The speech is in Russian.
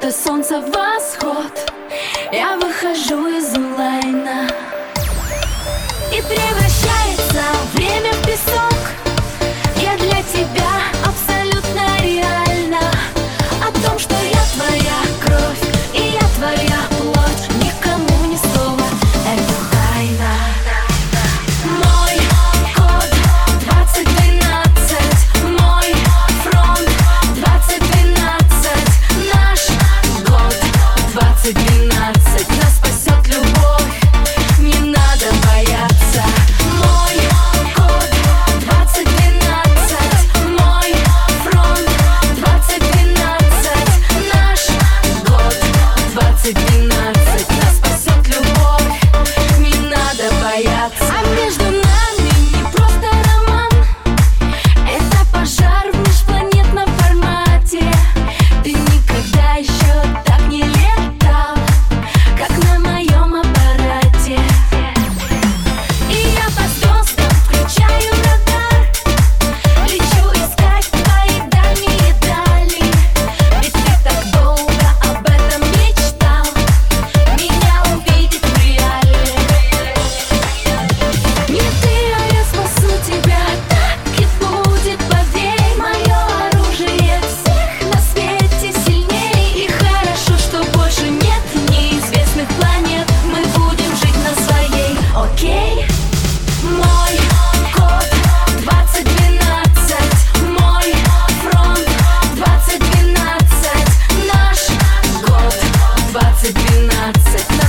будто солнце восход. Я выхожу из онлайна, и превращается время в песок. Я для тебя абсолютно реальна. О том, что я твоя кровь и я твоя плоть, никому ни слова, это тайна. Мой код 2012, мой фронт 2012, наш год 2012. Нас спасет любовь, не надо бояться. Мой код 2012, мой фронт 2012, наш год 2012. Нас спасет любовь, не надо бояться. А между нами не просто роман, это пожар в межпланетном формате. Ты никогда еще так не летал, как на моем аппарате. И я по звездам включаю радар, лечу искать твои дальние дали. Ведь ты так долго об этом мечтал, меня увидеть в реале. Не ты, а я спасу тебя, так и будет, поверь. Мое оружие всех на свете сильней. И хорошо, что больше нет неизвестных планет. Мы будем жить на своей, окей? Мой код 2012, мой фронт 2012, наш год 2012.